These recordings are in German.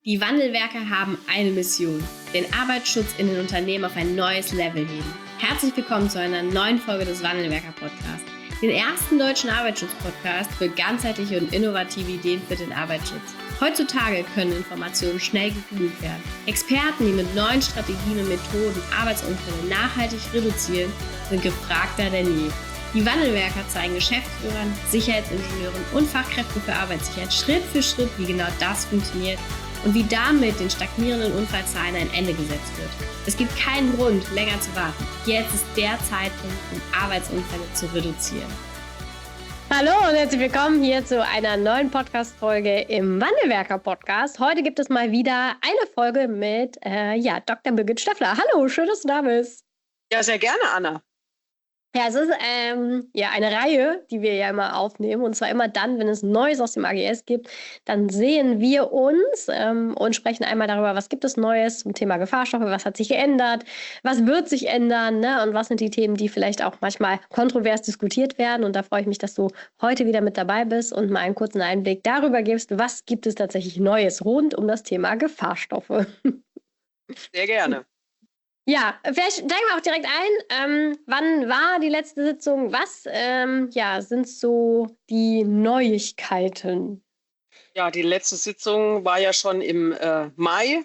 Die Wandelwerker haben eine Mission: den Arbeitsschutz in den Unternehmen auf ein neues Level heben. Herzlich willkommen zu einer neuen Folge des Wandelwerker-Podcasts, den ersten deutschen Arbeitsschutz-Podcast für ganzheitliche und innovative Ideen für den Arbeitsschutz. Heutzutage können Informationen schnell gegoogelt werden. Experten, die mit neuen Strategien und Methoden Arbeitsunfälle nachhaltig reduzieren, sind gefragter denn je. Die Wandelwerker zeigen Geschäftsführern, Sicherheitsingenieuren und Fachkräften für Arbeitssicherheit Schritt für Schritt, wie genau das funktioniert und wie damit den stagnierenden Unfallzahlen ein Ende gesetzt wird. Es gibt keinen Grund, länger zu warten. Jetzt ist der Zeitpunkt, um Arbeitsunfälle zu reduzieren. Hallo und herzlich willkommen hier zu einer neuen Podcast-Folge im Wandelwerker-Podcast. Heute gibt es mal wieder eine Folge mit Dr. Birgit Steffler. Hallo, schön, dass du da bist. Ja, sehr gerne, Anna. Ja, es ist eine Reihe, die wir ja immer aufnehmen. Und zwar immer dann, wenn es Neues aus dem AGS gibt, dann sehen wir uns und sprechen einmal darüber, was gibt es Neues zum Thema Gefahrstoffe, was hat sich geändert, was wird sich ändern, ne? Und was sind die Themen, die vielleicht auch manchmal kontrovers diskutiert werden. Und da freue ich mich, dass du heute wieder mit dabei bist und mal einen kurzen Einblick darüber gibst, was gibt es tatsächlich Neues rund um das Thema Gefahrstoffe. Sehr gerne. Ja, vielleicht steigen wir auch direkt ein. Wann war die letzte Sitzung? Was sind so die Neuigkeiten? Ja, die letzte Sitzung war ja schon im Mai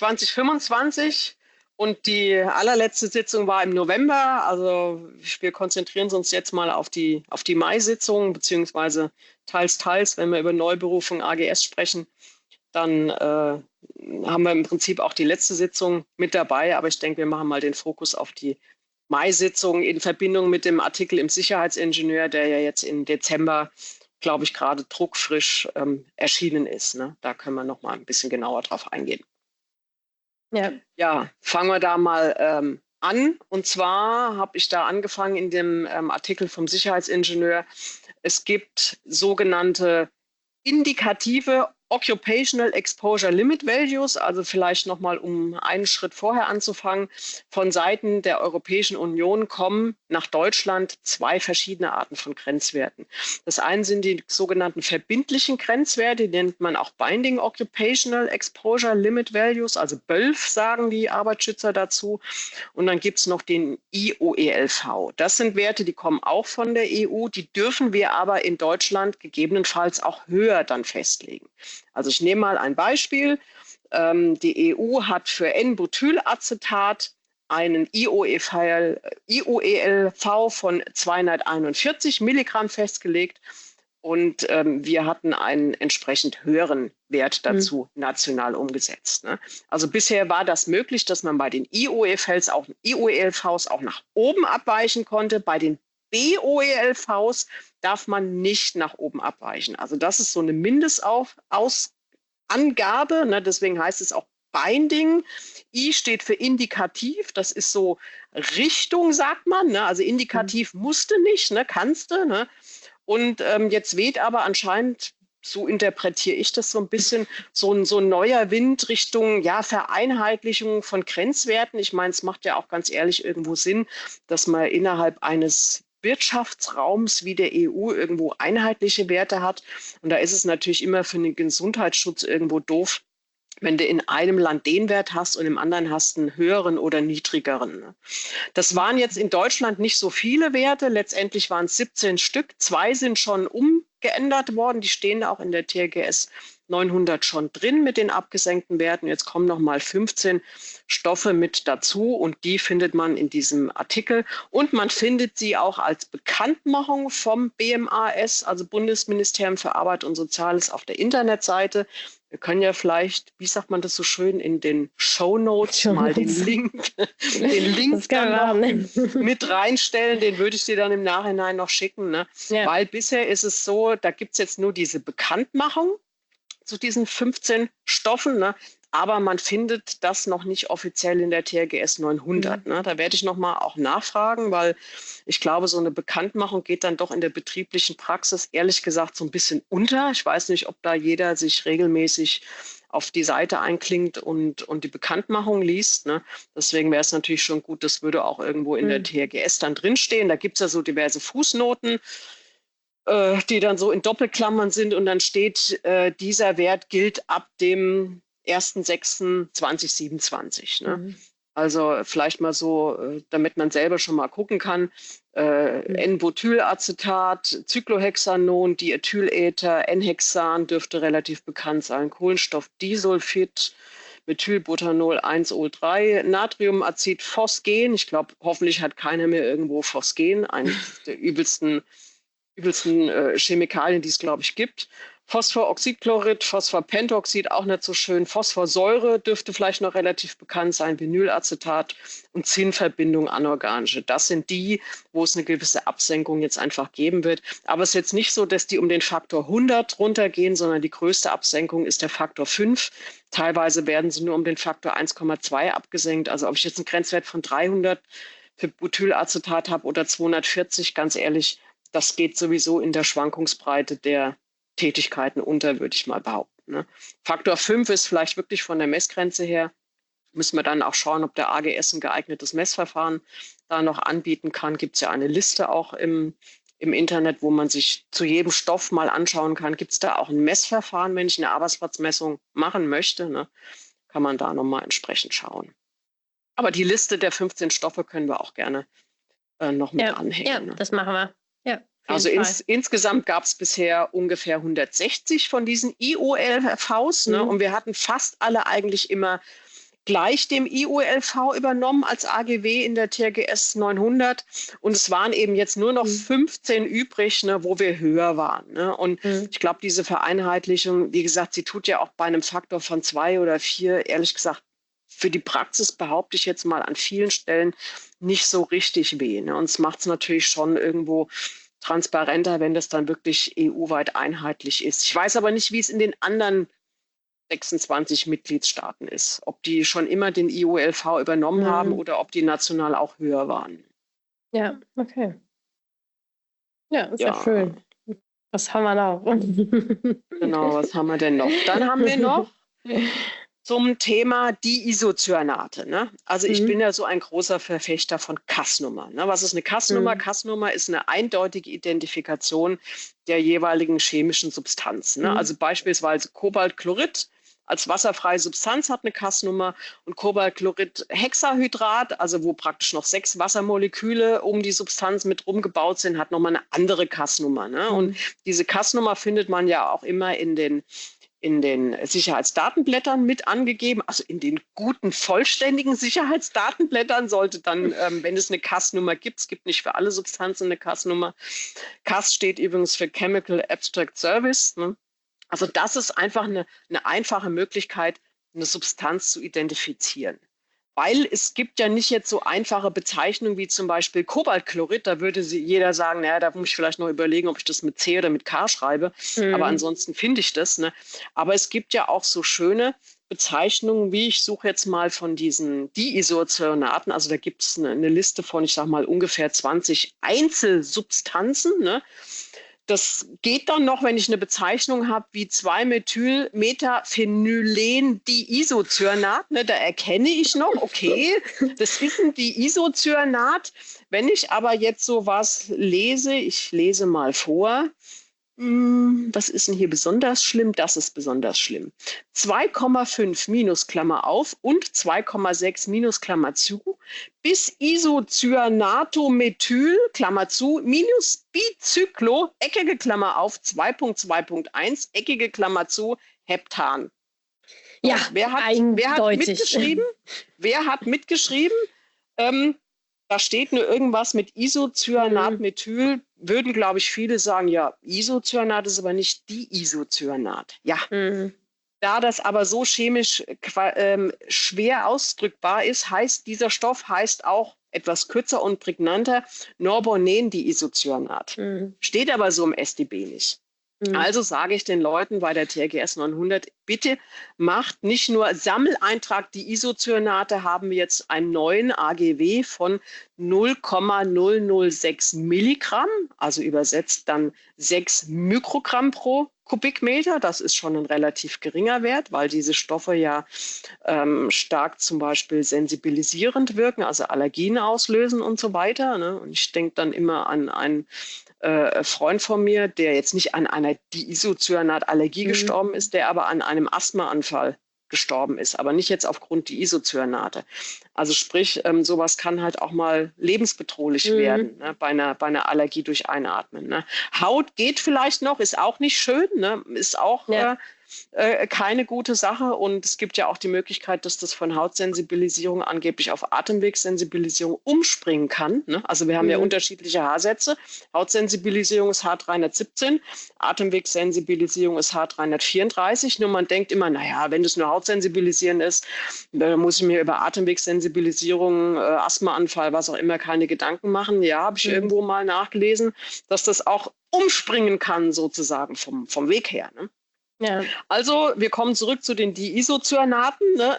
2025 und die allerletzte Sitzung war im November. Also wir konzentrieren uns jetzt mal auf die Mai-Sitzung, beziehungsweise teils, wenn wir über Neuberufung AGS sprechen, dann haben wir im Prinzip auch die letzte Sitzung mit dabei. Aber ich denke, wir machen mal den Fokus auf die Mai-Sitzung in Verbindung mit dem Artikel im Sicherheitsingenieur, der ja jetzt im Dezember, glaube ich, gerade druckfrisch erschienen ist. Ne? Da können wir noch mal ein bisschen genauer drauf eingehen. Ja, fangen wir da mal an. Und zwar habe ich da angefangen in dem Artikel vom Sicherheitsingenieur. Es gibt sogenannte indikative Occupational Exposure Limit Values, also vielleicht nochmal, um einen Schritt vorher anzufangen. Von Seiten der Europäischen Union kommen nach Deutschland zwei verschiedene Arten von Grenzwerten. Das eine sind die sogenannten verbindlichen Grenzwerte, die nennt man auch Binding Occupational Exposure Limit Values, also BOELV sagen die Arbeitsschützer dazu. Und dann gibt es noch den IOELV. Das sind Werte, die kommen auch von der EU, die dürfen wir aber in Deutschland gegebenenfalls auch höher dann festlegen. Also ich nehme mal ein Beispiel. Die EU hat für N-Butylacetat einen IOELV von 241 Milligramm festgelegt und wir hatten einen entsprechend höheren Wert dazu national umgesetzt. Ne? Also bisher war das möglich, dass man bei den IOELVs auch nach oben abweichen konnte. Bei den BOELVs darf man nicht nach oben abweichen. Also das ist so eine Mindestangabe, ne? Deswegen heißt es auch Binding. I steht für indikativ, das ist so Richtung, sagt man. Ne? Also indikativ musste nicht, ne? Kannst du. Ne? Und jetzt weht aber anscheinend, so interpretiere ich das so ein bisschen, so ein neuer Wind Richtung Vereinheitlichung von Grenzwerten. Ich meine, es macht ja auch ganz ehrlich irgendwo Sinn, dass man innerhalb eines Wirtschaftsraums wie der EU irgendwo einheitliche Werte hat. Und da ist es natürlich immer für den Gesundheitsschutz irgendwo doof, wenn du in einem Land den Wert hast und im anderen hast einen höheren oder niedrigeren. Das waren jetzt in Deutschland nicht so viele Werte. Letztendlich waren es 17 Stück. 2 sind schon umgeändert worden. Die stehen auch in der TRGS 900 schon drin mit den abgesenkten Werten. Jetzt kommen noch mal 15 Stoffe mit dazu und die findet man in diesem Artikel. Und man findet sie auch als Bekanntmachung vom BMAS, also Bundesministerium für Arbeit und Soziales, auf der Internetseite. Wir können ja vielleicht, wie sagt man das so schön, in den Shownotes mal den Link dann noch mit reinstellen. Den würde ich dir dann im Nachhinein noch schicken. Ne? Ja. Weil bisher ist es so, da gibt es jetzt nur diese Bekanntmachung zu diesen 15 Stoffen, ne? Aber man findet das noch nicht offiziell in der TRGS 900. Ne? Da werde ich nochmal auch nachfragen, weil ich glaube, so eine Bekanntmachung geht dann doch in der betrieblichen Praxis ehrlich gesagt so ein bisschen unter. Ich weiß nicht, ob da jeder sich regelmäßig auf die Seite einklingt und die Bekanntmachung liest. Ne? Deswegen wäre es natürlich schon gut, das würde auch irgendwo in der TRGS dann drinstehen. Da gibt es ja so diverse Fußnoten, die dann so in Doppelklammern sind und dann steht, dieser Wert gilt ab dem 1.6.2027. Ne? Also vielleicht mal so, damit man selber schon mal gucken kann, N-Butylacetat, Cyclohexanon, Diethylether, N-Hexan dürfte relativ bekannt sein, Kohlenstoffdisulfid, Methylbutanol 1-Ol-3, Natriumazid, Phosgen. Ich glaube, hoffentlich hat keiner mehr irgendwo Phosgen, eine der übelsten Chemikalien, die es, glaube ich, gibt. Phosphoroxidchlorid, Phosphorpentoxid, auch nicht so schön. Phosphorsäure dürfte vielleicht noch relativ bekannt sein, Vinylacetat und Zinnverbindung anorganische. Das sind die, wo es eine gewisse Absenkung jetzt einfach geben wird. Aber es ist jetzt nicht so, dass die um den Faktor 100 runtergehen, sondern die größte Absenkung ist der Faktor 5. Teilweise werden sie nur um den Faktor 1,2 abgesenkt. Also ob ich jetzt einen Grenzwert von 300 für Butylacetat habe oder 240, ganz ehrlich, das geht sowieso in der Schwankungsbreite der Tätigkeiten unter, würde ich mal behaupten. Ne? Faktor 5 ist vielleicht wirklich von der Messgrenze her. Müssen wir dann auch schauen, ob der AGS ein geeignetes Messverfahren da noch anbieten kann. Gibt es ja eine Liste auch im Internet, wo man sich zu jedem Stoff mal anschauen kann. Gibt es da auch ein Messverfahren, wenn ich eine Arbeitsplatzmessung machen möchte? Ne? Kann man da nochmal entsprechend schauen. Aber die Liste der 15 Stoffe können wir auch gerne noch mit anhängen. Ja, das machen wir. Ja, also insgesamt gab es bisher ungefähr 160 von diesen IOLVs. Ne? Und wir hatten fast alle eigentlich immer gleich dem IOLV übernommen als AGW in der TRGS 900. Und es waren eben jetzt nur noch 15 übrig, ne, wo wir höher waren. Ne? Und ich glaube, diese Vereinheitlichung, wie gesagt, sie tut ja auch bei einem Faktor von 2 oder 4, ehrlich gesagt, für die Praxis behaupte ich jetzt mal an vielen Stellen nicht so richtig weh. Ne? Und es macht es natürlich schon irgendwo transparenter, wenn das dann wirklich EU-weit einheitlich ist. Ich weiß aber nicht, wie es in den anderen 26 Mitgliedstaaten ist. Ob die schon immer den IOLV übernommen haben oder ob die national auch höher waren. Ja, okay. Ja, ist ja schön. Was haben wir noch? Genau, was haben wir denn noch? Dann haben wir noch zum Thema Diisocyanate. Ne? Also ich bin ja so ein großer Verfechter von Kassnummer. Ne? Was ist eine Kassnummer? Kassnummer ist eine eindeutige Identifikation der jeweiligen chemischen Substanz. Ne? Also beispielsweise Kobaltchlorid als wasserfreie Substanz hat eine Kassnummer und Kobaltchlorid-Hexahydrat, also wo praktisch noch 6 Wassermoleküle um die Substanz mit rumgebaut sind, hat nochmal eine andere Kassnummer. Ne? Und diese Kassnummer findet man ja auch immer in den Sicherheitsdatenblättern mit angegeben, also in den guten, vollständigen Sicherheitsdatenblättern sollte dann, wenn es eine Kassnummer gibt, es gibt nicht für alle Substanzen eine Kassnummer. Kass steht übrigens für Chemical Abstract Service. Ne? Also das ist einfach eine einfache Möglichkeit, eine Substanz zu identifizieren. Weil es gibt ja nicht jetzt so einfache Bezeichnungen wie zum Beispiel Kobaltchlorid. Da würde jeder sagen, naja, da muss ich vielleicht noch überlegen, ob ich das mit C oder mit K schreibe. Aber ansonsten finde ich das. Ne? Aber es gibt ja auch so schöne Bezeichnungen, wie ich suche jetzt mal von diesen Diisocyanaten. Also da gibt es eine Liste von, ich sage mal, ungefähr 20 Einzelsubstanzen. Ne? Das geht dann noch, wenn ich eine Bezeichnung habe wie 2-Methyl-Metaphenylen-Diisocyanat. Ne, da erkenne ich noch, okay, das ist ein Diisocyanat. Wenn ich aber jetzt sowas lese, ich lese mal vor. Was ist denn hier besonders schlimm? Das ist besonders schlimm. 2,5 minus Klammer auf und 2,6 minus Klammer zu bis Isocyanatomethyl, Klammer zu, minus Bicyclo, eckige Klammer auf, 2.2.1, eckige Klammer zu, Heptan. Ja, wer hat mitgeschrieben? Wer hat mitgeschrieben? Da steht nur irgendwas mit Isocyanatmethyl. Würden, glaube ich, viele sagen, ja, Isocyanat ist aber nicht Diisocyanat. Ja, da das aber so chemisch schwer ausdrückbar ist, heißt dieser Stoff auch etwas kürzer und prägnanter Norbornen-Diisocyanat. Steht aber so im StB nicht. Also sage ich den Leuten bei der TRGS 900, bitte macht nicht nur Sammeleintrag, die Isocyanate haben wir jetzt einen neuen AGW von 0,006 Milligramm, also übersetzt dann 6 Mikrogramm pro Kubikmeter. Das ist schon ein relativ geringer Wert, weil diese Stoffe ja stark zum Beispiel sensibilisierend wirken, also Allergien auslösen und so weiter. Ne? Und ich denke dann immer an einen Freund von mir, der jetzt nicht an einer Diisocyanat-Allergie gestorben ist, der aber an einem Asthmaanfall gestorben ist, aber nicht jetzt aufgrund der Isocyanate. Also sprich, sowas kann halt auch mal lebensbedrohlich werden, ne, bei einer Allergie durch Einatmen. Ne. Haut geht vielleicht noch, ist auch nicht schön, ne, ist auch keine gute Sache. Und es gibt ja auch die Möglichkeit, dass das von Hautsensibilisierung angeblich auf Atemwegssensibilisierung umspringen kann. Ne? Also wir haben ja unterschiedliche Haarsätze. Hautsensibilisierung ist H317, Atemwegssensibilisierung ist H334. Nur man denkt immer, naja, wenn das nur Hautsensibilisieren ist, dann muss ich mir über Atemwegssensibilisierung, Asthmaanfall, was auch immer, keine Gedanken machen. Ja, habe ich irgendwo mal nachgelesen, dass das auch umspringen kann, sozusagen vom Weg her. Ne? Ja. Also wir kommen zurück zu den Diisocyanaten. Ne?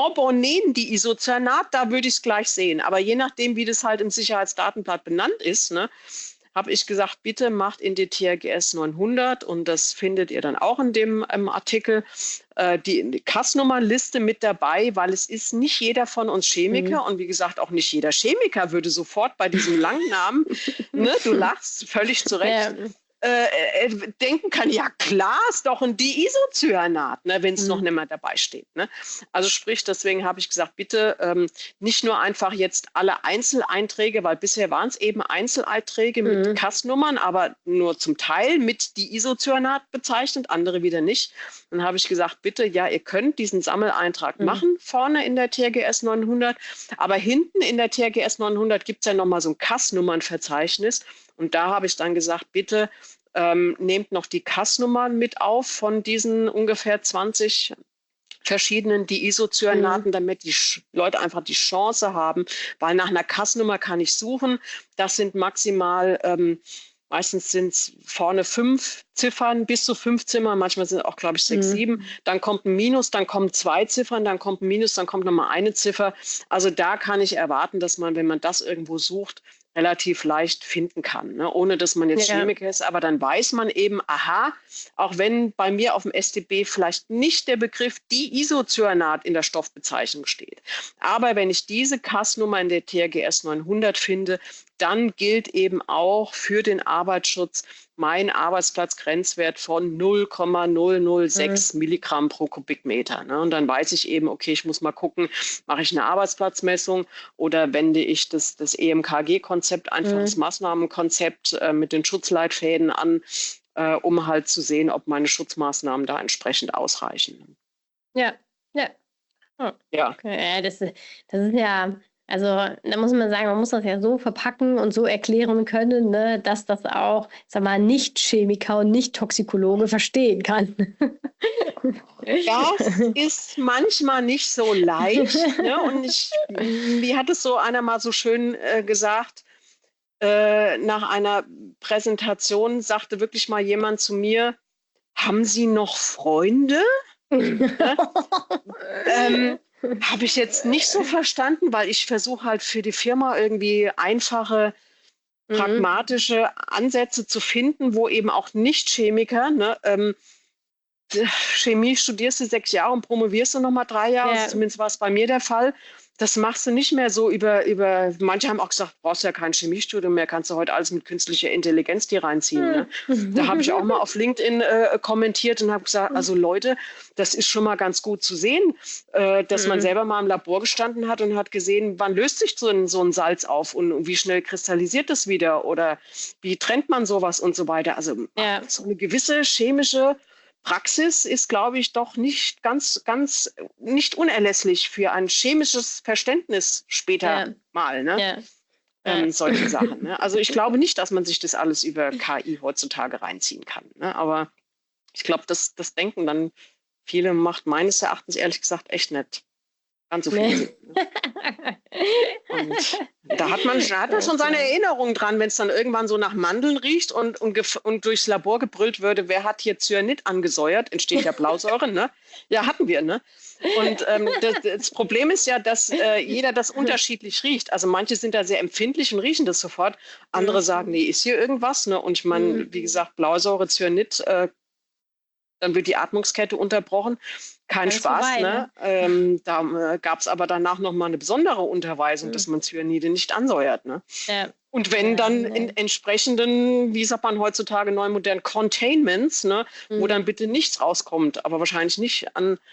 Norborneen-Diisocyanat, da würde ich es gleich sehen. Aber je nachdem, wie das halt im Sicherheitsdatenblatt benannt ist, ne, habe ich gesagt, bitte macht in die TRGS 900, und das findet ihr dann auch in dem Artikel, die Kassnummernliste mit dabei, weil es ist nicht jeder von uns Chemiker und wie gesagt, auch nicht jeder Chemiker würde sofort bei diesem langen Namen, ne, du lachst völlig zu Recht, denken kann, ja klar, ist doch ein Diisocyanat, ne, wenn es noch nicht mehr dabei steht. Ne? Also sprich, deswegen habe ich gesagt, bitte nicht nur einfach jetzt alle Einzeleinträge, weil bisher waren es eben Einzeleinträge mit Kassnummern, aber nur zum Teil mit Diisocyanat bezeichnet, andere wieder nicht. Dann habe ich gesagt, bitte, ja, ihr könnt diesen Sammeleintrag machen, vorne in der TRGS 900, aber hinten in der TRGS 900 gibt es ja nochmal so ein Kassnummernverzeichnis. Und da habe ich dann gesagt, bitte nehmt noch die Kassnummern mit auf von diesen ungefähr 20 verschiedenen Diisocyanaten, damit die Leute einfach die Chance haben, weil nach einer Kassnummer kann ich suchen. Das sind maximal, meistens sind es vorne 5 Ziffern, bis zu 5 Ziffern, manchmal sind es auch, glaube ich, 6, 7. Dann kommt ein Minus, dann kommen 2 Ziffern, dann kommt ein Minus, dann kommt nochmal eine Ziffer. Also da kann ich erwarten, dass man, wenn man das irgendwo sucht, relativ leicht finden kann, ne? Ohne dass man jetzt Chemiker ist, aber dann weiß man eben, aha, auch wenn bei mir auf dem StB vielleicht nicht der Begriff Diisocyanat in der Stoffbezeichnung steht, aber wenn ich diese Kassnummer in der TRGS 900 finde, dann gilt eben auch für den Arbeitsschutz mein Arbeitsplatzgrenzwert von 0,006 Milligramm pro Kubikmeter. Ne? Und dann weiß ich eben, okay, ich muss mal gucken, mache ich eine Arbeitsplatzmessung oder wende ich das EMKG-Konzept, einfach das Maßnahmenkonzept mit den Schutzleitfäden an, um halt zu sehen, ob meine Schutzmaßnahmen da entsprechend ausreichen. Ja. Oh. Ja. Okay, das ist ja, also da muss man sagen, man muss das ja so verpacken und so erklären können, ne, dass das auch, sag mal, Nicht-Chemiker und Nicht-Toxikologe verstehen kann. Das ist manchmal nicht so leicht. Ne? Und wie hat es so einer mal so schön gesagt, nach einer Präsentation sagte wirklich mal jemand zu mir, haben Sie noch Freunde? Habe ich jetzt nicht so verstanden, weil ich versuche halt für die Firma irgendwie einfache, pragmatische Ansätze zu finden, wo eben auch Nicht-Chemiker, ne, Chemie studierst du 6 Jahre und promovierst du nochmal 3 Jahre, also zumindest war es bei mir der Fall. Das machst du nicht mehr so über, manche haben auch gesagt, brauchst ja kein Chemiestudium mehr, kannst du heute alles mit künstlicher Intelligenz dir reinziehen. Ne? Da habe ich auch mal auf LinkedIn kommentiert und habe gesagt, also Leute, das ist schon mal ganz gut zu sehen, dass man selber mal im Labor gestanden hat und hat gesehen, wann löst sich so ein Salz auf und wie schnell kristallisiert es wieder oder wie trennt man sowas und so weiter. Also so eine gewisse chemische Praxis ist, glaube ich, doch nicht ganz nicht unerlässlich für ein chemisches Verständnis später mal. Ne? Solche Sachen. Ne? Also ich glaube nicht, dass man sich das alles über KI heutzutage reinziehen kann. Ne? Aber ich glaube, das denken dann viele, macht meines Erachtens ehrlich gesagt echt nicht ganz so viel Sinn. Ne? Und da hat man schon seine Erinnerung dran, wenn es dann irgendwann so nach Mandeln riecht und durchs Labor gebrüllt würde, wer hat hier Cyanid angesäuert, entsteht ja Blausäure, ne? Ja, hatten wir, ne? Und das Problem ist ja, dass jeder das unterschiedlich riecht. Also manche sind da sehr empfindlich und riechen das sofort. Andere sagen, nee, ist hier irgendwas, ne? Und ich meine, wie gesagt, Blausäure, Cyanid, dann wird die Atmungskette unterbrochen. Kein Spaß. Vorbei, ne? Da gab es aber danach nochmal eine besondere Unterweisung, dass man Cyanide nicht ansäuert. Ne? Ja. Und wenn dann in entsprechenden, wie sagt man heutzutage neu modern, Containments, ne? Wo dann bitte nichts rauskommt, aber wahrscheinlich nicht an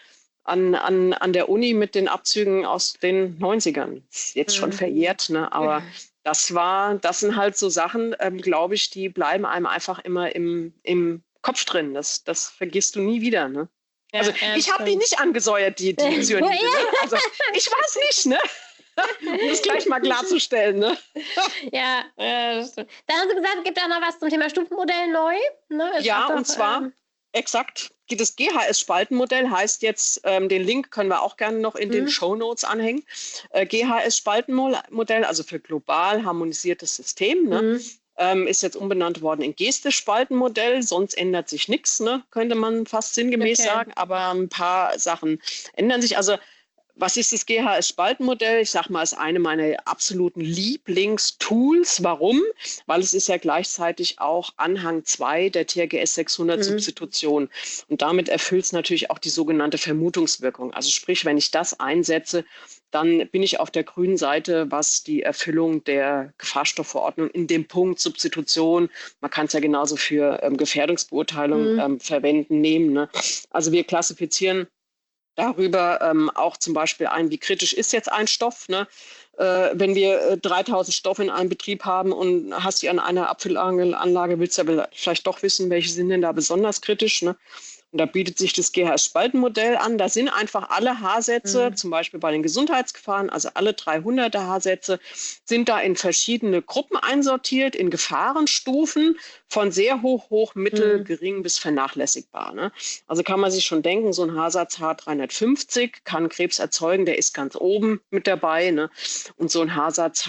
an der Uni mit den Abzügen aus den 90ern. Ist jetzt schon verjährt, ne? Aber das sind halt so Sachen, glaube ich, die bleiben einem einfach immer im Kopf drin. Das vergisst du nie wieder, ne? Ja, also ich habe die nicht angesäuert, die Zyanide. Ne? Also ich weiß nicht, ne? Um das gleich mal klarzustellen, ne? Ja, das stimmt. Dann haben Sie gesagt, es gibt auch noch was zum Thema Stufenmodell neu. Ne? Ja, und zwar exakt, das GHS-Spaltenmodell heißt jetzt, den Link können wir auch gerne noch in den Shownotes anhängen. GHS-Spaltenmodell, also für global harmonisiertes System, ne? Ist jetzt umbenannt worden in Gestes-Spaltenmodell, sonst ändert sich nichts, ne? Könnte man fast sinngemäß sagen, aber ein paar Sachen ändern sich. Also was ist das GHS-Spaltenmodell? Ich sage mal, es ist eine meiner absoluten Lieblingstools. Warum? Weil es ist ja gleichzeitig auch Anhang 2 der TRGS 600 Substitution. Und damit erfüllt es natürlich auch die sogenannte Vermutungswirkung. Also sprich, wenn ich das einsetze, dann bin ich auf der grünen Seite, was die Erfüllung der Gefahrstoffverordnung in dem Punkt Substitution, man kann es ja genauso für Gefährdungsbeurteilung verwenden, nehmen. Ne? Also wir klassifizieren darüber auch zum Beispiel ein, wie kritisch ist jetzt ein Stoff. Ne? Wenn wir 3000 Stoffe in einem Betrieb haben und hast die an einer Abfüllanlage, willst du ja vielleicht doch wissen, welche sind denn da besonders kritisch. Ne? Und da bietet sich das GHS-Spaltenmodell an. Da sind einfach alle H-Sätze, zum Beispiel bei den Gesundheitsgefahren, also alle 300er H-Sätze, sind da in verschiedene Gruppen einsortiert, in Gefahrenstufen von sehr hoch, mittel, gering bis vernachlässigbar. Ne? Also kann man sich schon denken, so ein H-Satz H350 kann Krebs erzeugen, der ist ganz oben mit dabei. Ne? Und so ein H-Satz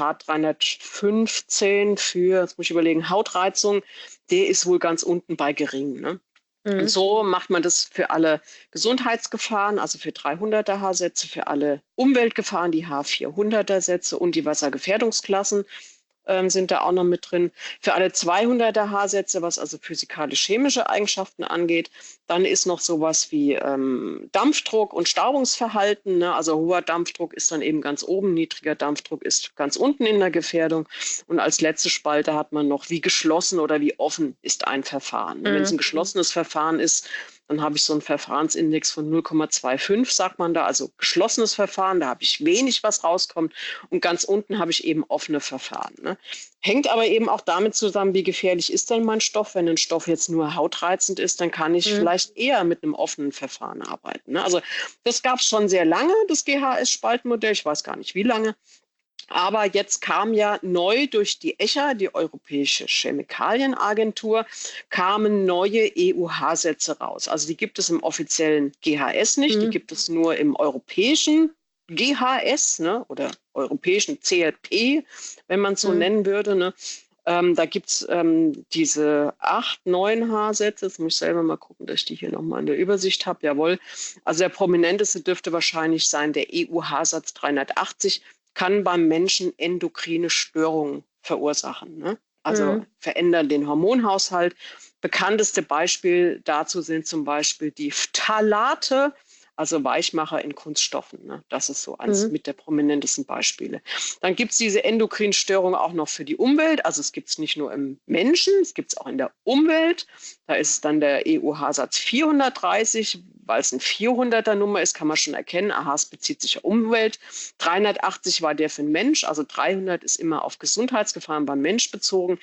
H315 für, jetzt muss ich überlegen, Hautreizung, der ist wohl ganz unten bei gering. Ne? Und so macht man das für alle Gesundheitsgefahren, also für 300er H-Sätze, für alle Umweltgefahren, die H400er Sätze und die Wassergefährdungsklassen sind da auch noch mit drin. Für alle 200er H-Sätze, was also physikalisch-chemische Eigenschaften angeht, dann ist noch sowas wie Dampfdruck und Staubungsverhalten. Ne? Also hoher Dampfdruck ist dann eben ganz oben, niedriger Dampfdruck ist ganz unten in der Gefährdung. Und als letzte Spalte hat man noch, wie geschlossen oder wie offen ist ein Verfahren. Wenn es ein geschlossenes Verfahren ist, dann habe ich so einen Verfahrensindex von 0,25, sagt man da, also geschlossenes Verfahren, da habe ich wenig, was rauskommt. Und ganz unten habe ich eben offene Verfahren. Ne? Hängt aber eben auch damit zusammen, wie gefährlich ist denn mein Stoff. Wenn ein Stoff jetzt nur hautreizend ist, dann kann ich vielleicht eher mit einem offenen Verfahren arbeiten. Ne? Also das gab es schon sehr lange, das GHS-Spaltenmodell, ich weiß gar nicht wie lange. Aber jetzt kam ja neu durch die ECHA, die Europäische Chemikalienagentur, kamen neue EuH-Sätze raus. Also die gibt es im offiziellen GHS nicht, die gibt es nur im europäischen GHS, ne, oder europäischen CLP, wenn man es so nennen würde. Ne. Da gibt es diese 8, 9 H-Sätze. Jetzt muss ich selber mal gucken, dass ich die hier nochmal in der Übersicht habe. Jawohl. Also der prominenteste dürfte wahrscheinlich sein der EuH-Satz 380. Kann beim Menschen endokrine Störungen verursachen. Ne? Also verändern den Hormonhaushalt. Bekannteste Beispiel dazu sind zum Beispiel die Phthalate, also Weichmacher in Kunststoffen. Ne? Das ist so eines mit der prominentesten Beispiele. Dann gibt es diese Endokrinstörung auch noch für die Umwelt. Also es gibt es nicht nur im Menschen, es gibt es auch in der Umwelt. Da ist es dann der EuH-Satz 430, weil es ein 400er Nummer ist, kann man schon erkennen, aha, es bezieht sich auf Umwelt. 380 war der für den Mensch, also 300 ist immer auf Gesundheitsgefahren beim Mensch bezogen,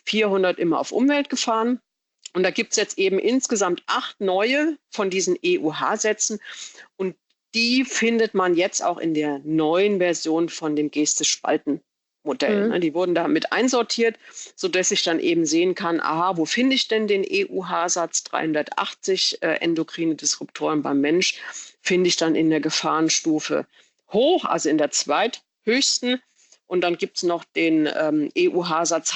400 immer auf Umweltgefahren. Und da gibt es jetzt eben insgesamt 8 neue von diesen EuH-Sätzen und die findet man jetzt auch in der neuen Version von dem Gestes-Spalten-Modell. Ne? Die wurden da mit einsortiert, sodass ich dann eben sehen kann, aha, wo finde ich denn den EuH-Satz 380 endokrine Disruptoren beim Mensch? Finde ich dann in der Gefahrenstufe hoch, also in der zweithöchsten. Und dann gibt es noch den EuH-Satz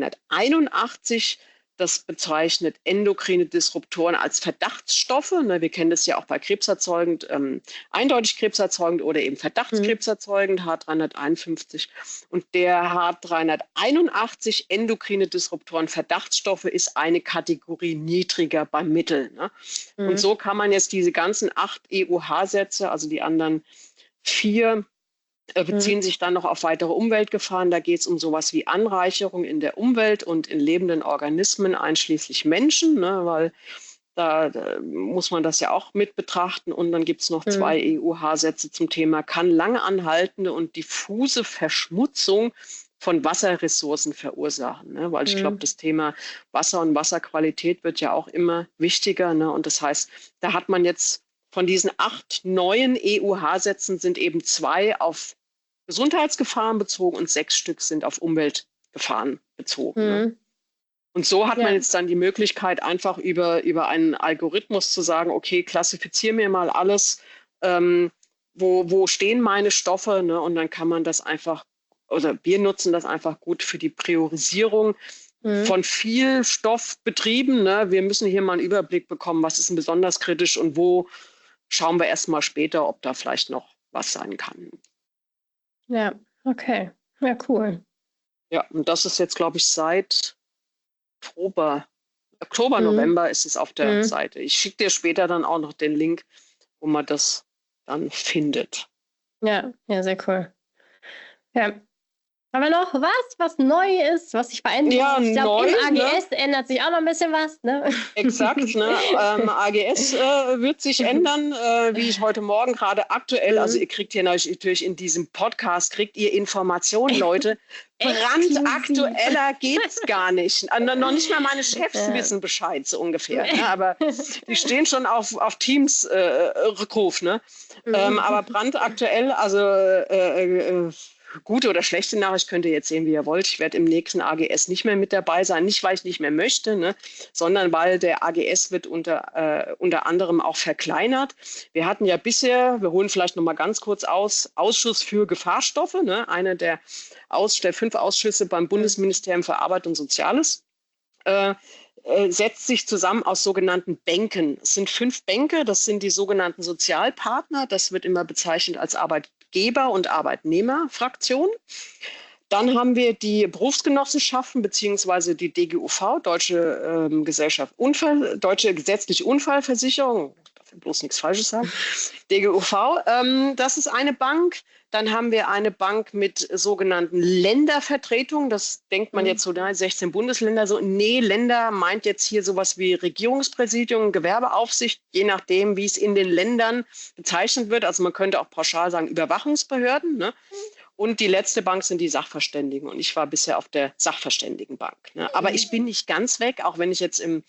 H381. Das bezeichnet endokrine Disruptoren als Verdachtsstoffe. Ne, wir kennen das ja auch bei krebserzeugend, eindeutig krebserzeugend oder eben verdachtskrebserzeugend, H351. Und der H381 endokrine Disruptoren Verdachtsstoffe ist eine Kategorie niedriger beim Mittel. Ne? Und so kann man jetzt diese ganzen 8 EuH-Sätze, also die anderen 4, beziehen sich dann noch auf weitere Umweltgefahren. Da geht es um sowas wie Anreicherung in der Umwelt und in lebenden Organismen, einschließlich Menschen, ne, weil Da muss man das ja auch mit betrachten. Und dann gibt es noch 2 EuH-Sätze zum Thema, kann lange anhaltende und diffuse Verschmutzung von Wasserressourcen verursachen. Ne? Weil ich glaube, das Thema Wasser und Wasserqualität wird ja auch immer wichtiger. Ne? Und das heißt, da hat man jetzt von diesen 8 neuen EuH-Sätzen sind eben 2 auf Gesundheitsgefahren bezogen und 6 Stück sind auf Umweltgefahren bezogen. Ne? Und so hat man jetzt dann die Möglichkeit, einfach über einen Algorithmus zu sagen, okay, klassifiziere mir mal alles, wo stehen meine Stoffe, ne? Und dann kann man das einfach, oder wir nutzen das einfach gut für die Priorisierung von viel Stoffbetrieben. Ne? Wir müssen hier mal einen Überblick bekommen, was ist denn besonders kritisch und wo schauen wir erst mal später, ob da vielleicht noch was sein kann. Ja, okay. Ja, cool. Ja, und das ist jetzt, glaube ich, seit Oktober, November ist es auf der Seite. Ich schicke dir später dann auch noch den Link, wo man das dann findet. Ja, sehr cool. Ja. Haben wir noch was neu ist, was sich verändert? Ja, ich glaube, im neu, AGS ändert sich auch noch ein bisschen was. Ne? Exakt. Ne? AGS wird sich ändern, wie ich heute Morgen gerade aktuell, also ihr kriegt hier natürlich in diesem Podcast, kriegt ihr Informationen, Leute. Brandaktueller geht's gar nicht. Noch nicht mal meine Chefs wissen Bescheid, so ungefähr. Ne? Aber die stehen schon auf Teams Rückruf. Ne? Aber brandaktuell, also gute oder schlechte Nachricht könnt ihr jetzt sehen, wie ihr wollt. Ich werde im nächsten AGS nicht mehr mit dabei sein. Nicht, weil ich nicht mehr möchte, ne, sondern weil der AGS wird unter anderem auch verkleinert. Wir hatten ja bisher, wir holen vielleicht noch mal ganz kurz aus, Ausschuss für Gefahrstoffe, ne, einer der 5 Ausschüsse beim Bundesministerium für Arbeit und Soziales. Setzt sich zusammen aus sogenannten Bänken. Es sind 5 Bänke, das sind die sogenannten Sozialpartner. Das wird immer bezeichnet als Arbeitgeber- und Arbeitnehmerfraktion. Dann haben wir die Berufsgenossenschaften beziehungsweise die DGUV, Deutsche Gesetzliche Unfallversicherung. Ich darf bloß nichts Falsches sagen. DGUV, das ist eine Bank. Dann haben wir eine Bank mit sogenannten Ländervertretungen. Das denkt man jetzt so, 16 Bundesländer. So, nee, Länder meint jetzt hier sowas wie Regierungspräsidium, Gewerbeaufsicht, je nachdem, wie es in den Ländern bezeichnet wird. Also man könnte auch pauschal sagen Überwachungsbehörden. Ne? Und die letzte Bank sind die Sachverständigen. Und ich war bisher auf der Sachverständigenbank. Ne? Aber ich bin nicht ganz weg, auch wenn ich jetzt im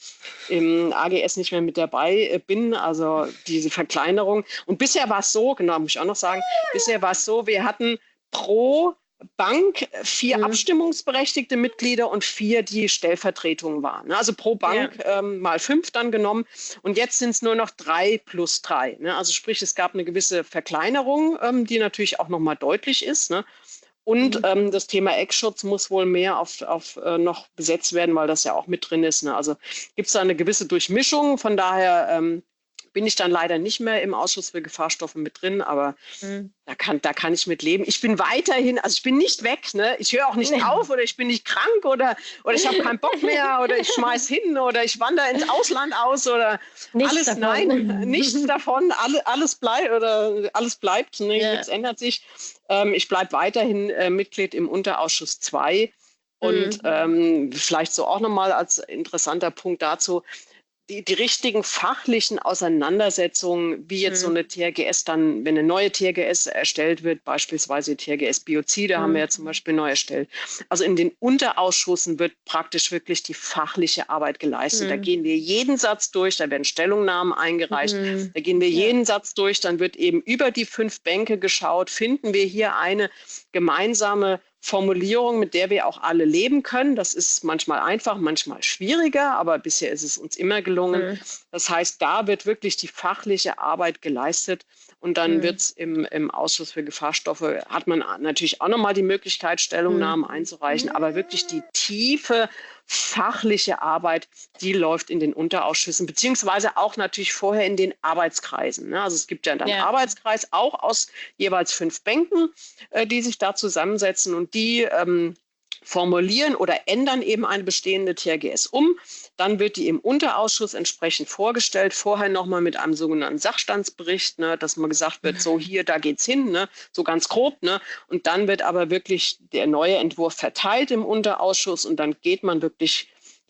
AGS nicht mehr mit dabei bin. Also diese Verkleinerung. Und bisher war es so, genau, muss ich auch noch sagen, bisher war es so, wir hatten pro Bank 4 abstimmungsberechtigte Mitglieder und 4, die Stellvertretungen waren. Also pro Bank mal 5 dann genommen. Und jetzt sind es nur noch 3 plus 3. Ne? Also sprich, es gab eine gewisse Verkleinerung, die natürlich auch nochmal deutlich ist. Ne? Und das Thema Eckschutz muss wohl mehr auf noch besetzt werden, weil das ja auch mit drin ist. Ne? Also gibt es da eine gewisse Durchmischung. Von daher bin ich dann leider nicht mehr im Ausschuss für Gefahrstoffe mit drin, aber da kann ich mit leben. Ich bin weiterhin, also ich bin nicht weg, ne? Ich höre auch nicht auf oder ich bin nicht krank oder ich habe keinen Bock mehr oder ich schmeiß hin oder ich wandere ins Ausland aus oder nichts davon. Nein, nichts davon, alles bleibt, ne? Nichts ändert sich. Ich bleibe weiterhin Mitglied im Unterausschuss 2 und vielleicht so auch nochmal als interessanter Punkt dazu, die richtigen fachlichen Auseinandersetzungen, wie jetzt so eine THGS dann, wenn eine neue THGS erstellt wird, beispielsweise THGS Biozide haben wir ja zum Beispiel neu erstellt. Also in den Unterausschüssen wird praktisch wirklich die fachliche Arbeit geleistet. Da gehen wir jeden Satz durch, da werden Stellungnahmen eingereicht, da gehen wir jeden Satz durch, dann wird eben über die 5 Bänke geschaut, finden wir hier eine gemeinsame Formulierung, mit der wir auch alle leben können. Das ist manchmal einfach, manchmal schwieriger, aber bisher ist es uns immer gelungen. Das heißt, da wird wirklich die fachliche Arbeit geleistet und dann wird es im Ausschuss für Gefahrstoffe, hat man natürlich auch nochmal die Möglichkeit, Stellungnahmen einzureichen, aber wirklich die tiefe fachliche Arbeit, die läuft in den Unterausschüssen, beziehungsweise auch natürlich vorher in den Arbeitskreisen. Ne? Also es gibt ja dann einen Arbeitskreis, auch aus jeweils 5 Bänken, die sich da zusammensetzen und die formulieren oder ändern eben eine bestehende THGS um. Dann wird die im Unterausschuss entsprechend vorgestellt, vorher nochmal mit einem sogenannten Sachstandsbericht, ne, dass mal gesagt wird, so hier, da geht's hin, ne, so ganz grob. Ne, und dann wird aber wirklich der neue Entwurf verteilt im Unterausschuss und dann geht man wirklich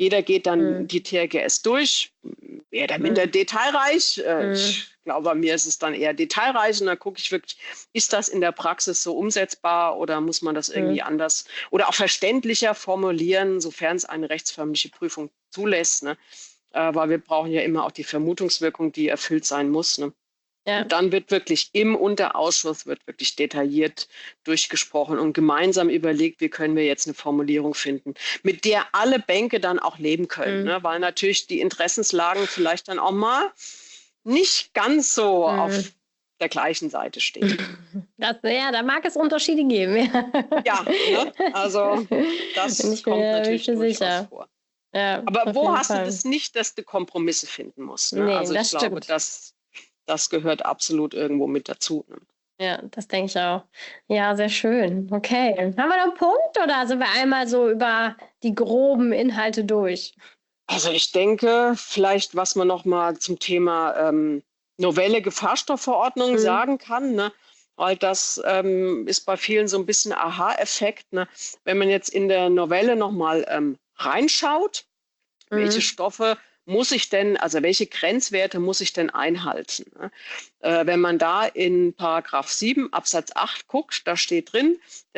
Jeder geht dann die THGS durch, mehr oder minder detailreich. Ich glaube, bei mir ist es dann eher detailreich und dann gucke ich wirklich, ist das in der Praxis so umsetzbar oder muss man das irgendwie anders oder auch verständlicher formulieren, sofern es eine rechtsförmliche Prüfung zulässt, ne? Weil wir brauchen ja immer auch die Vermutungswirkung, die erfüllt sein muss, ne? Ja. Und dann wird wirklich im Unterausschuss wird wirklich detailliert durchgesprochen und gemeinsam überlegt, wie können wir jetzt eine Formulierung finden, mit der alle Bänke dann auch leben können, ne? Weil natürlich die Interessenslagen vielleicht dann auch mal nicht ganz so auf der gleichen Seite stehen. Da mag es Unterschiede geben. Ja, ne? Also das kommt natürlich durchaus vor. Ja, aber wo hast du das nicht, dass du Kompromisse finden musst? Ne? Nee, also ich glaube, stimmt. das gehört absolut irgendwo mit dazu. Ne? Ja, das denke ich auch. Ja, sehr schön. Okay. Haben wir noch einen Punkt oder sind wir einmal so über die groben Inhalte durch? Also ich denke, vielleicht, was man noch mal zum Thema Novelle Gefahrstoffverordnung sagen kann, ne? Weil das ist bei vielen so ein bisschen Aha-Effekt. Ne? Wenn man jetzt in der Novelle noch mal reinschaut, welche Stoffe muss ich denn, also welche Grenzwerte muss ich denn einhalten? Ne? Wenn man da in Paragraph 7 Absatz 8 guckt, da steht drin,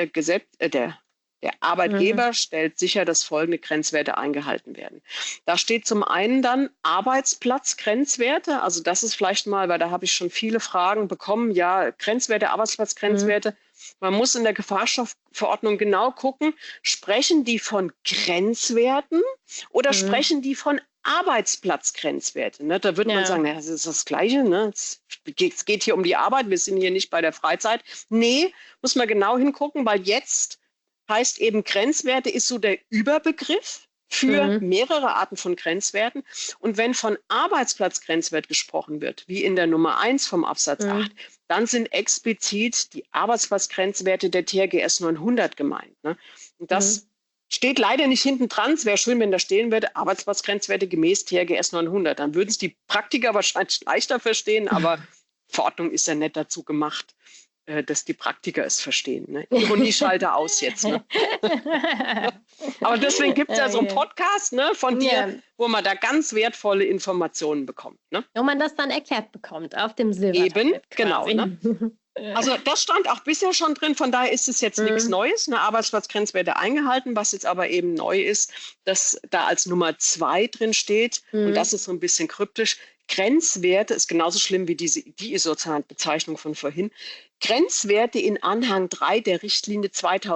der Arbeitgeber stellt sicher, dass folgende Grenzwerte eingehalten werden. Da steht zum einen dann Arbeitsplatzgrenzwerte, also das ist vielleicht mal, weil da habe ich schon viele Fragen bekommen, ja, Grenzwerte, Arbeitsplatzgrenzwerte. Man muss in der Gefahrstoffverordnung genau gucken, sprechen die von Grenzwerten oder sprechen die von Arbeitsplatzgrenzwerte? Ne? Da würde man sagen, das ist das Gleiche. Ne? Es geht hier um die Arbeit, wir sind hier nicht bei der Freizeit. Nee, muss man genau hingucken, weil jetzt heißt eben Grenzwerte ist so der Überbegriff für mehrere Arten von Grenzwerten. Und wenn von Arbeitsplatzgrenzwert gesprochen wird, wie in der Nummer 1 vom Absatz 8, dann sind explizit die Arbeitsplatzgrenzwerte der THGS 900 gemeint. Ne? Und das steht leider nicht hinten dran. Es wäre schön, wenn da stehen würde, Arbeitsplatzgrenzwerte gemäß THGS 900. Dann würden es die Praktiker wahrscheinlich leichter verstehen, aber Verordnung ist ja nicht dazu gemacht, dass die Praktiker es verstehen. Ne? Ironieschalter aus jetzt. Ne? Aber deswegen gibt es ja so einen Podcast, ne, von dir, wo man da ganz wertvolle Informationen bekommt. Ne? Wo man das dann erklärt bekommt, auf dem Silbertablett. Eben, genau. Ne? Also das stand auch bisher schon drin, von daher ist es jetzt nichts Neues, eine Arbeitsplatzgrenzwerte eingehalten, was jetzt aber eben neu ist, dass da als Nummer 2 drin steht, und das ist so ein bisschen kryptisch, Grenzwerte ist genauso schlimm wie die ISO-Bezeichnung von vorhin. Grenzwerte in Anhang 3 der Richtlinie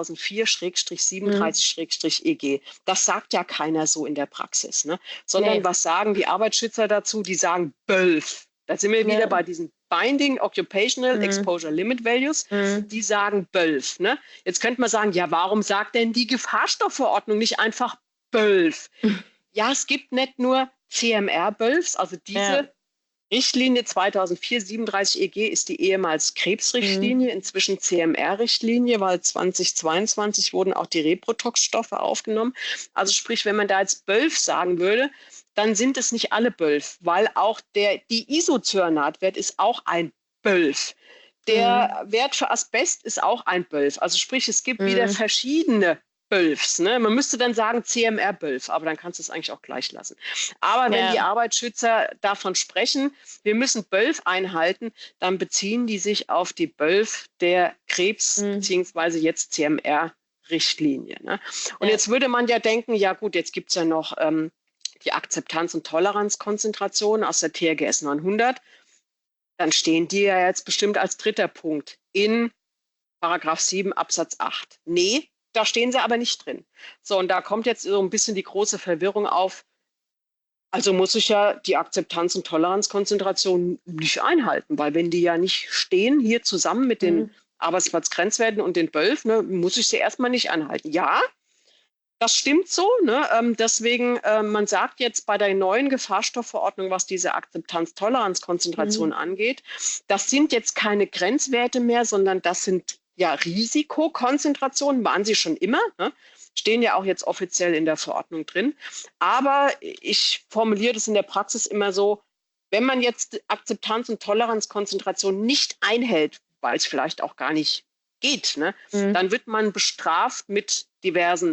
2004-37-EG. Das sagt ja keiner so in der Praxis, ne? Sondern was sagen die Arbeitsschützer dazu? Die sagen BOLV. Da sind wir wieder bei diesen Binding Occupational Exposure Limit Values. Die sagen BOLV. Ne? Jetzt könnte man sagen, ja, warum sagt denn die Gefahrstoffverordnung nicht einfach BOLV? Ja, es gibt nicht nur CMR-BOLVs, also diese Richtlinie 2004-37-EG ist die ehemals Krebsrichtlinie, inzwischen CMR-Richtlinie, weil 2022 wurden auch die Reprotoxstoffe aufgenommen. Also sprich, wenn man da jetzt BOLV sagen würde, dann sind es nicht alle BOLV, weil auch die Isocyanatwert ist auch ein BOLV. Der Wert für Asbest ist auch ein BOLV. Also sprich, es gibt wieder verschiedene BOLVs. Ne? Man müsste dann sagen CMR-BOLV, aber dann kannst du es eigentlich auch gleich lassen. Aber wenn die Arbeitsschützer davon sprechen, wir müssen BOLV einhalten, dann beziehen die sich auf die BOLV der Krebs- bzw. jetzt CMR-Richtlinie. Ne? Und jetzt würde man ja denken, ja gut, jetzt gibt es ja noch die Akzeptanz- und Toleranzkonzentration aus der THGS 900. Dann stehen die ja jetzt bestimmt als dritter Punkt in Paragraph 7 Absatz 8. Nee, da stehen sie aber nicht drin. So, und da kommt jetzt so ein bisschen die große Verwirrung auf. Also muss ich ja die Akzeptanz- und Toleranzkonzentration nicht einhalten, weil wenn die ja nicht stehen, hier zusammen mit den Arbeitsplatzgrenzwerten und den BOLV, ne, muss ich sie erstmal nicht einhalten. Ja, das stimmt so. Ne? Deswegen, man sagt jetzt bei der neuen Gefahrstoffverordnung, was diese Akzeptanz-Toleranzkonzentration angeht, das sind jetzt keine Grenzwerte mehr, sondern das sind ja Risikokonzentrationen, waren sie schon immer. Ne? Stehen ja auch jetzt offiziell in der Verordnung drin. Aber ich formuliere das in der Praxis immer so, wenn man jetzt Akzeptanz- und Toleranzkonzentration nicht einhält, weil es vielleicht auch gar nicht geht, ne? Dann wird man bestraft mit diversen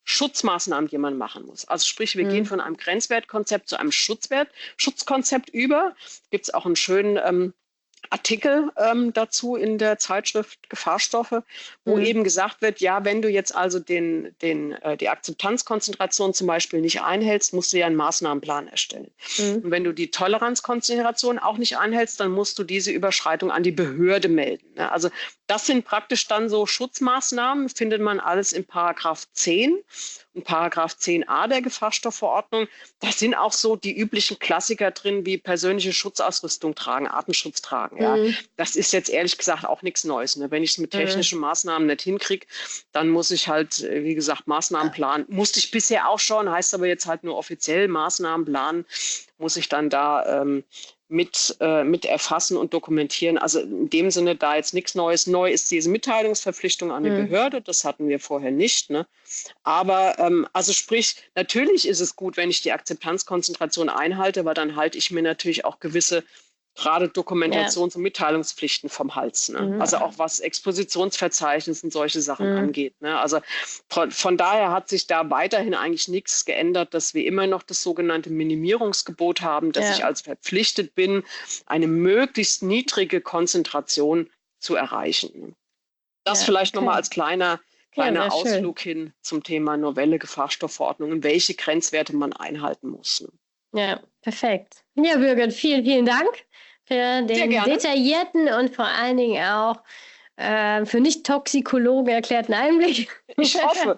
Schutzmaßnahmen, die man machen muss. Also sprich, wir gehen von einem Grenzwertkonzept zu einem Schutzkonzept über. Gibt es auch einen schönen Artikel dazu in der Zeitschrift Gefahrstoffe, wo eben gesagt wird, ja, wenn du jetzt also die Akzeptanzkonzentration zum Beispiel nicht einhältst, musst du ja einen Maßnahmenplan erstellen. Und wenn du die Toleranzkonzentration auch nicht einhältst, dann musst du diese Überschreitung an die Behörde melden. Ne? Also das sind praktisch dann so Schutzmaßnahmen, findet man alles in Paragraph 10 und Paragraph 10a der Gefahrstoffverordnung. Da sind auch so die üblichen Klassiker drin, wie persönliche Schutzausrüstung tragen, Atemschutz tragen. Ja. Das ist jetzt ehrlich gesagt auch nichts Neues. Ne? Wenn ich es mit technischen Maßnahmen nicht hinkriege, dann muss ich halt, wie gesagt, Maßnahmenplan. Musste ich bisher auch schon, heißt aber jetzt halt nur offiziell Maßnahmenplan, muss ich dann da mit erfassen und dokumentieren. Also in dem Sinne da jetzt nichts Neues. Neu ist diese Mitteilungsverpflichtung an die Behörde. Das hatten wir vorher nicht. Ne? Aber also sprich, natürlich ist es gut, wenn ich die Akzeptanzkonzentration einhalte, weil dann halte ich mir natürlich auch gewisse gerade Dokumentations- und Mitteilungspflichten vom Hals. Ne? Also auch was Expositionsverzeichnis und solche Sachen angeht. Ne? Also von daher hat sich da weiterhin eigentlich nichts geändert, dass wir immer noch das sogenannte Minimierungsgebot haben, dass ich also verpflichtet bin, eine möglichst niedrige Konzentration zu erreichen. Ne? Das vielleicht nochmal als kleiner Ausflug hin zum Thema Novelle Gefahrstoffverordnung und welche Grenzwerte man einhalten muss. Ne? Ja, perfekt. Ja, Birgit, vielen, vielen Dank für den detaillierten und vor allen Dingen auch für Nicht-Toxikologen erklärten Einblick. Ich hoffe.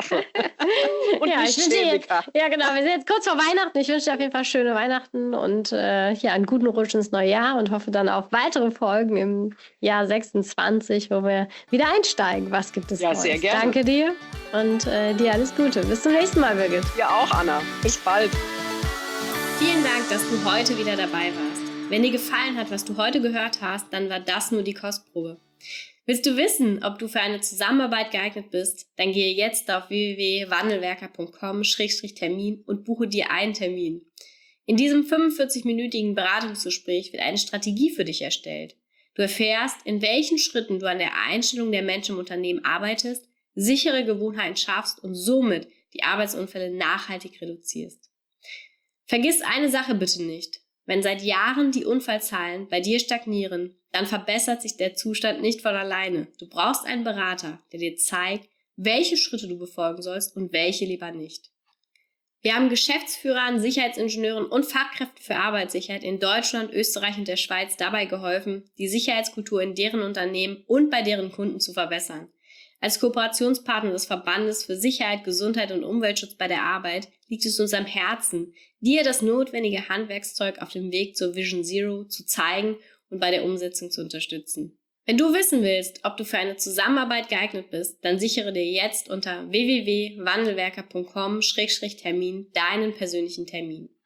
Und ja, nicht Chemiker. Ja, genau. Wir sind jetzt kurz vor Weihnachten. Ich wünsche dir auf jeden Fall schöne Weihnachten und einen guten Rutsch ins neue Jahr und hoffe dann auf weitere Folgen im Jahr 26, wo wir wieder einsteigen. Was gibt es Neues? Sehr gerne. Danke dir und dir alles Gute. Bis zum nächsten Mal, Birgit. Ja, auch, Anna. Bis bald. Vielen Dank, dass du heute wieder dabei warst. Wenn dir gefallen hat, was du heute gehört hast, dann war das nur die Kostprobe. Willst du wissen, ob du für eine Zusammenarbeit geeignet bist? Dann gehe jetzt auf www.wandelwerker.com/Termin und buche dir einen Termin. In diesem 45-minütigen Beratungsgespräch wird eine Strategie für dich erstellt. Du erfährst, in welchen Schritten du an der Einstellung der Menschen im Unternehmen arbeitest, sichere Gewohnheiten schaffst und somit die Arbeitsunfälle nachhaltig reduzierst. Vergiss eine Sache bitte nicht. Wenn seit Jahren die Unfallzahlen bei dir stagnieren, dann verbessert sich der Zustand nicht von alleine. Du brauchst einen Berater, der dir zeigt, welche Schritte du befolgen sollst und welche lieber nicht. Wir haben Geschäftsführern, Sicherheitsingenieuren und Fachkräften für Arbeitssicherheit in Deutschland, Österreich und der Schweiz dabei geholfen, die Sicherheitskultur in deren Unternehmen und bei deren Kunden zu verbessern. Als Kooperationspartner des Verbandes für Sicherheit, Gesundheit und Umweltschutz bei der Arbeit liegt es uns am Herzen, dir das notwendige Handwerkszeug auf dem Weg zur Vision Zero zu zeigen und bei der Umsetzung zu unterstützen. Wenn du wissen willst, ob du für eine Zusammenarbeit geeignet bist, dann sichere dir jetzt unter www.wandelwerker.com/Termin deinen persönlichen Termin.